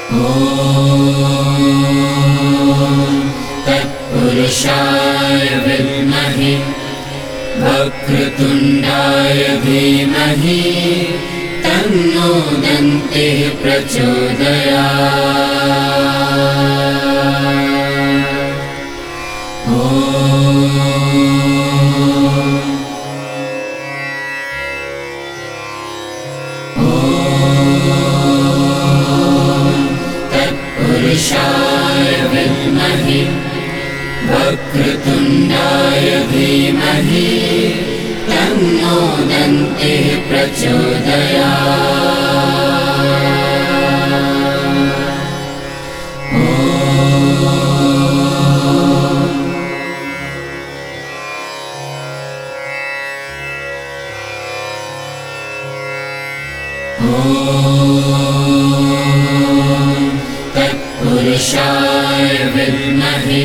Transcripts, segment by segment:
तत्पुरुषाय विद्महे वक्रतुण्डाय धीमहि तन्नो दन्तिः प्रचोदयात्। तत्पुरुषाय विद्महे वक्रतुण्डाय धीमहि तन्नो दन्तिः प्रचोदयात्। तत्पुरुषाय विद्महे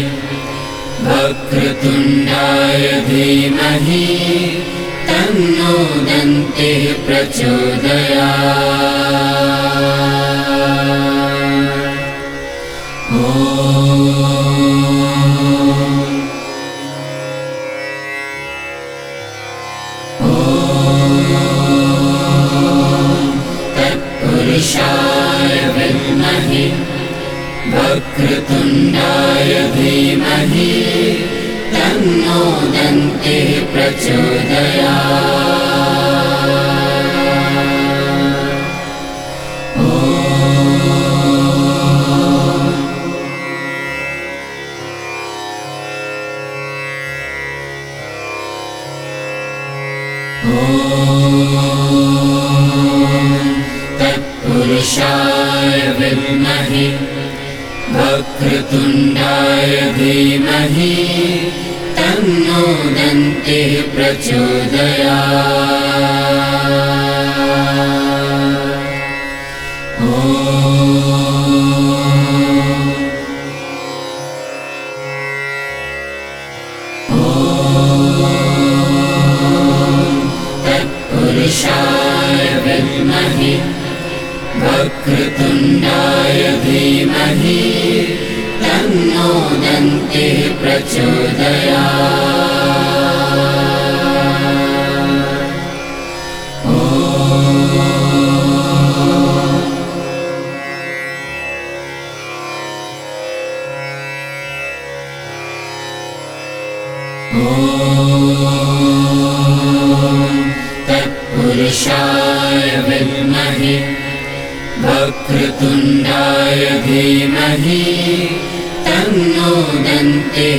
वक्रतुण्डाय धीमहि तन्नो दन्तिः प्रचोदयात्। तत्पुरुषाय विद्महे वक्रतुण्डाय धीमहि तन्नो दन्तिः प्रचोदयात्। तत्पुरुषाय विद्महे वक्रतुण्डाय धीमहि तन्नो दन्तिः प्रचोदयात्। तत्पुरुषाय विद्महे वक्रतुण्डाय धीमहि तन्नो दन्तिः प्रचोदयात्। तत्पुरुषाय विद्महे वक्रतुण्डाय धीमहि तन्नो दन्तिः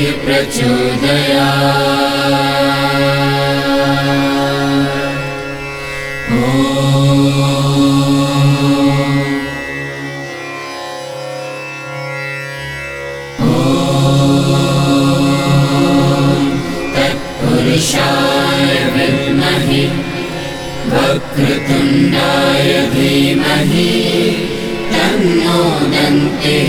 प्रचोदयात्। तत्पुरुषाय विद्महे वक्रतुण्डाय धीमहि तन्नो दन्तिः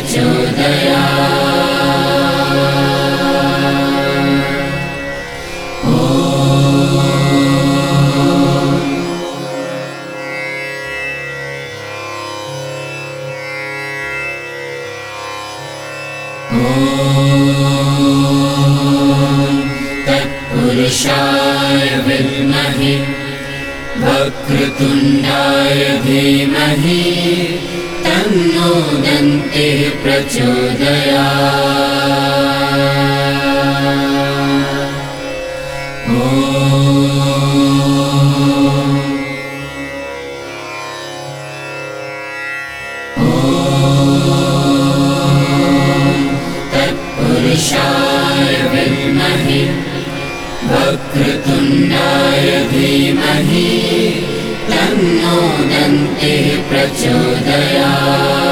प्रचोदयात्। तत्पुरुषाय विद्महे वक्रतुण्डाय धीमहि तन्नो दन्तिः प्रचोदयात्। तत्पुरुषाय विद्महे वक्रतुण्डाय धीमहि तन्नो दन्तिः प्रचोदयात्।